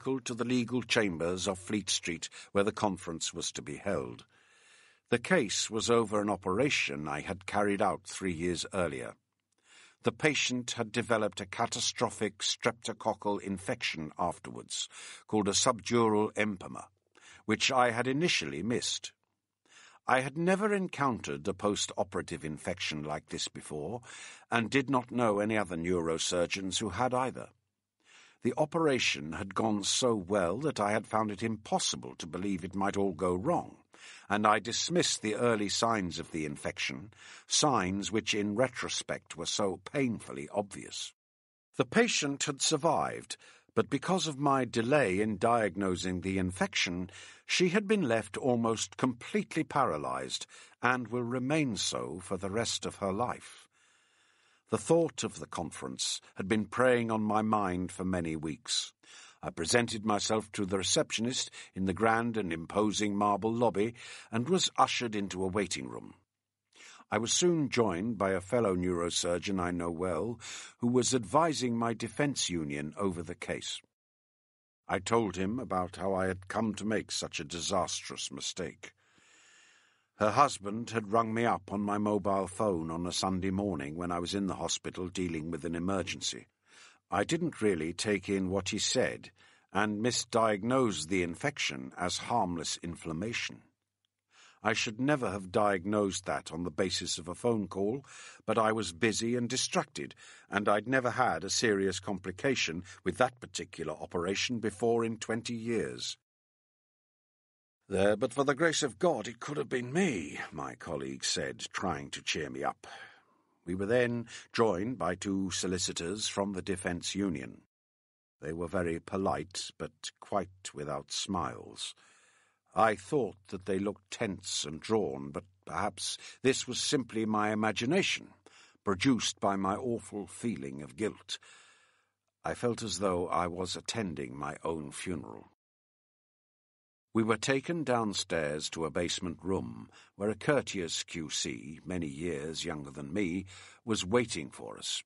cycled to the legal chambers of Fleet Street, where the conference was to be held. The case was over an operation I had carried out 3 years earlier. The patient had developed a catastrophic streptococcal infection afterwards, called a subdural empyema, which I had initially missed. I had never encountered a post-operative infection like this before, and did not know any other neurosurgeons who had either. The operation had gone so well that I had found it impossible to believe it might all go wrong, and I dismissed the early signs of the infection, signs which in retrospect were so painfully obvious. The patient had survived, but because of my delay in diagnosing the infection, she had been left almost completely paralyzed and will remain so for the rest of her life. The thought of the conference had been preying on my mind for many weeks. I presented myself to the receptionist in the grand and imposing marble lobby and was ushered into a waiting room. I was soon joined by a fellow neurosurgeon I know well, who was advising my defense union over the case. I told him about how I had come to make such a disastrous mistake. Her husband had rung me up on my mobile phone on a Sunday morning when I was in the hospital dealing with an emergency. I didn't really take in what he said and misdiagnosed the infection as harmless inflammation. I should never have diagnosed that on the basis of a phone call, but I was busy and distracted, and I'd never had a serious complication with that particular operation before in 20 years. "There, but for the grace of God, it could have been me," my colleague said, trying to cheer me up. We were then joined by 2 solicitors from the Defence Union. They were very polite, but quite without smiles. I thought that they looked tense and drawn, but perhaps this was simply my imagination, produced by my awful feeling of guilt. I felt as though I was attending my own funeral. We were taken downstairs to a basement room, where a courteous QC, many years younger than me, was waiting for us.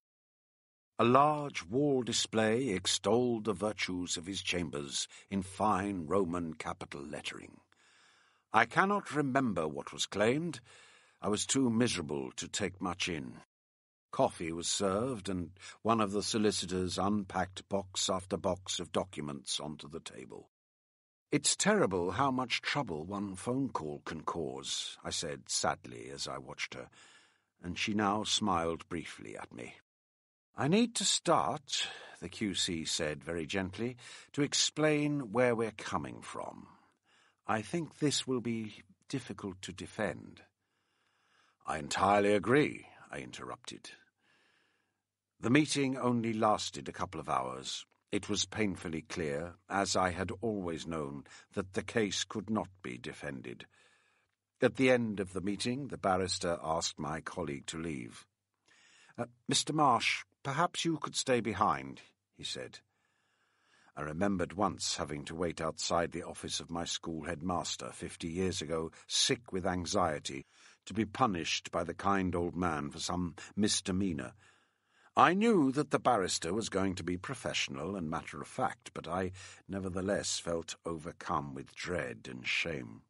A large wall display extolled the virtues of his chambers in fine Roman capital lettering. I cannot remember what was claimed. I was too miserable to take much in. Coffee was served, and one of the solicitors unpacked box after box of documents onto the table. "It's terrible how much trouble one phone call can cause," I said sadly as I watched her, and she now smiled briefly at me. "I need to start," the QC said very gently, "to explain where we're coming from. I think this will be difficult to defend." "I entirely agree," I interrupted. The meeting only lasted a couple of hours. It was painfully clear, as I had always known, that the case could not be defended. At the end of the meeting, the barrister asked my colleague to leave. "Mr. Marsh, perhaps you could stay behind," he said. I remembered once having to wait outside the office of my school headmaster 50 years ago, sick with anxiety, to be punished by the kind old man for some misdemeanour. I knew that the barrister was going to be professional and matter-of-fact, but I nevertheless felt overcome with dread and shame.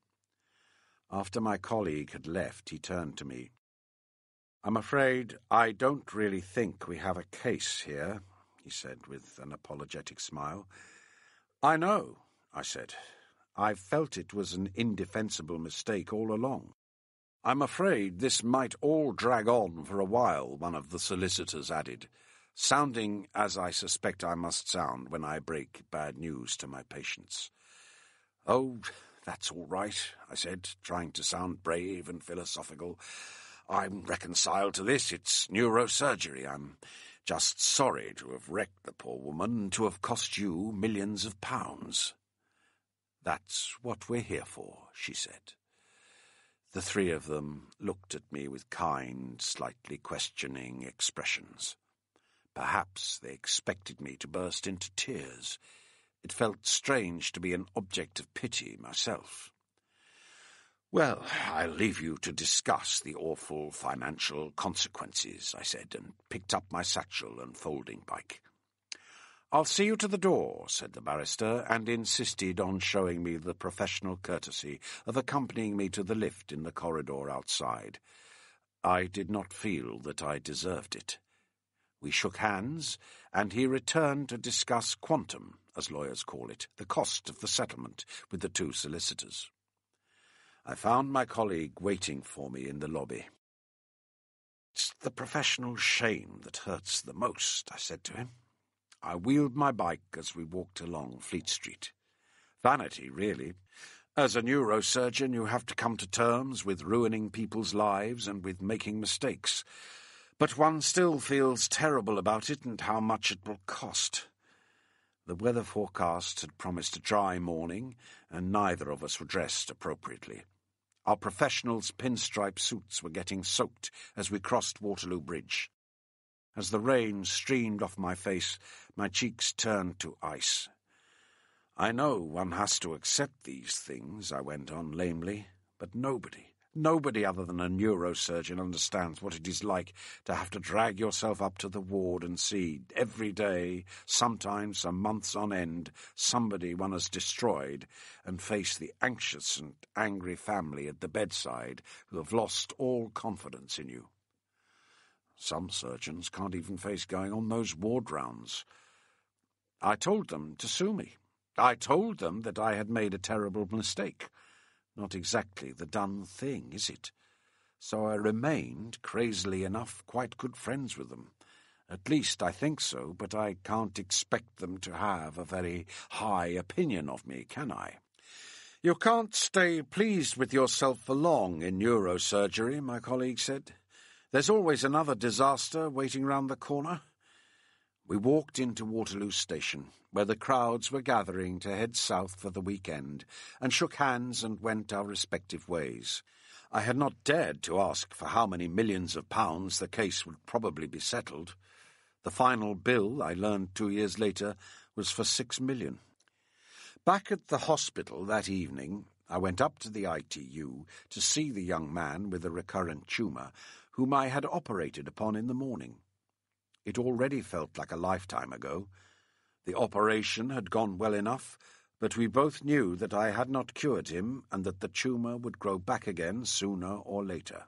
After my colleague had left, he turned to me. "I'm afraid I don't really think we have a case here," he said with an apologetic smile. "I know," I said. "I've felt it was an indefensible mistake all along." "I'm afraid this might all drag on for a while," one of the solicitors added, sounding as I suspect I must sound when I break bad news to my patients. "Oh, that's all right," I said, trying to sound brave and philosophical. "I'm reconciled to this. It's neurosurgery. I'm just sorry to have wrecked the poor woman, to have cost you millions of pounds." "That's what we're here for," she said. The 3 of them looked at me with kind, slightly questioning expressions. Perhaps they expected me to burst into tears. It felt strange to be an object of pity myself. "Well, I'll leave you to discuss the awful financial consequences," I said, and picked up my satchel and folding bike. "I'll see you to the door," said the barrister, and insisted on showing me the professional courtesy of accompanying me to the lift in the corridor outside. I did not feel that I deserved it. We shook hands, and he returned to discuss quantum, as lawyers call it, the cost of the settlement, with the two solicitors. I found my colleague waiting for me in the lobby. "It's the professional shame that hurts the most," I said to him. I wheeled my bike as we walked along Fleet Street. Vanity, really. As a neurosurgeon, you have to come to terms with ruining people's lives and with making mistakes. But one still feels terrible about it and how much it will cost. The weather forecast had promised a dry morning, and neither of us were dressed appropriately. Our professionals' pinstripe suits were getting soaked as we crossed Waterloo Bridge. As the rain streamed off my face, my cheeks turned to ice. "I know one has to accept these things," I went on lamely, "but nobody other than a neurosurgeon understands what it is like to have to drag yourself up to the ward and see, every day, sometimes for months on end, somebody one has destroyed, and face the anxious and angry family at the bedside who have lost all confidence in you. Some surgeons can't even face going on those ward rounds. I told them to sue me. I told them that I had made a terrible mistake. Not exactly the done thing, is it? So I remained, crazily enough, quite good friends with them. At least I think so, but I can't expect them to have a very high opinion of me, can I? You can't stay pleased with yourself for long in neurosurgery, my colleague said. There's always another disaster waiting round the corner. We walked into Waterloo Station, where the crowds were gathering to head south for the weekend, and shook hands and went our respective ways. I had not dared to ask for how many millions of pounds the case would probably be settled. The final bill, I learned 2 years later, was for $6 million. Back at the hospital that evening, I went up to the ITU to see the young man with the recurrent tumour, whom I had operated upon in the morning. It already felt like a lifetime ago. The operation had gone well enough, but we both knew that I had not cured him and that the tumour would grow back again sooner or later.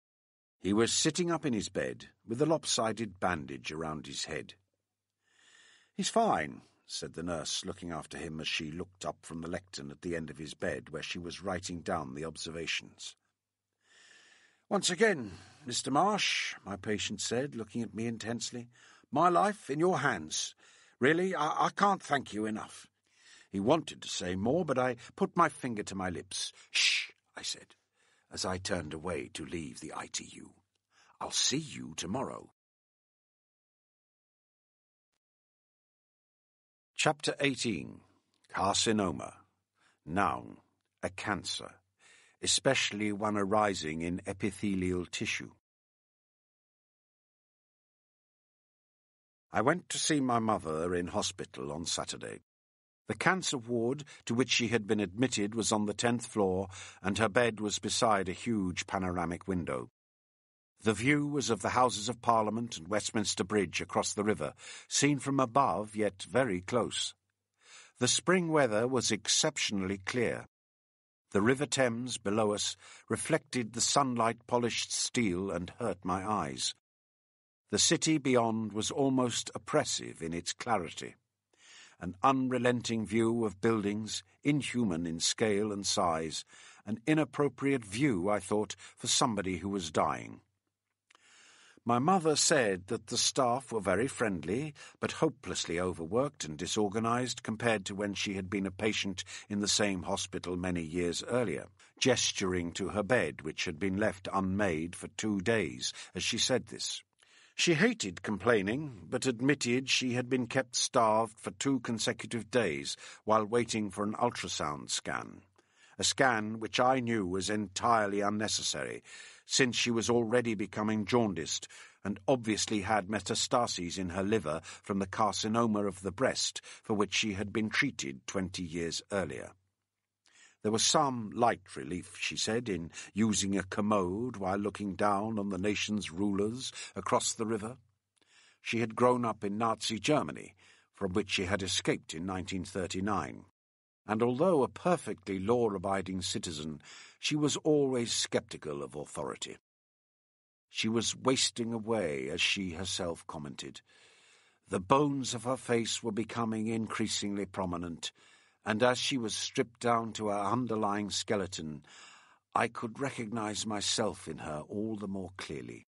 He was sitting up in his bed, with a lopsided bandage around his head. "He's fine," said the nurse, looking after him as she looked up from the lectern at the end of his bed, where she was writing down the observations. "Once again, Mr. Marsh," my patient said, looking at me intensely, "my life in your hands. Really, I can't thank you enough." He wanted to say more, but I put my finger to my lips. "Shh," I said, as I turned away to leave the ITU. "I'll see you tomorrow." Chapter 18. Carcinoma. Noun, a cancer, especially one arising in epithelial tissue. I went to see my mother in hospital on Saturday. The cancer ward to which she had been admitted was on the 10th floor, and her bed was beside a huge panoramic window. The view was of the Houses of Parliament and Westminster Bridge across the river, seen from above, yet very close. The spring weather was exceptionally clear. The River Thames below us reflected the sunlight-polished steel and hurt my eyes. The city beyond was almost oppressive in its clarity. An unrelenting view of buildings, inhuman in scale and size, an inappropriate view, I thought, for somebody who was dying. My mother said that the staff were very friendly, but hopelessly overworked and disorganized compared to when she had been a patient in the same hospital many years earlier, gesturing to her bed, which had been left unmade for 2 days, as she said this. She hated complaining, but admitted she had been kept starved for 2 consecutive days while waiting for an ultrasound scan, a scan which I knew was entirely unnecessary, since she was already becoming jaundiced and obviously had metastases in her liver from the carcinoma of the breast for which she had been treated 20 years earlier. There was some light relief, she said, in using a commode while looking down on the nation's rulers across the river. She had grown up in Nazi Germany, from which she had escaped in 1939. And although a perfectly law-abiding citizen, she was always sceptical of authority. She was wasting away, as she herself commented. The bones of her face were becoming increasingly prominent, and as she was stripped down to her underlying skeleton, I could recognize myself in her all the more clearly.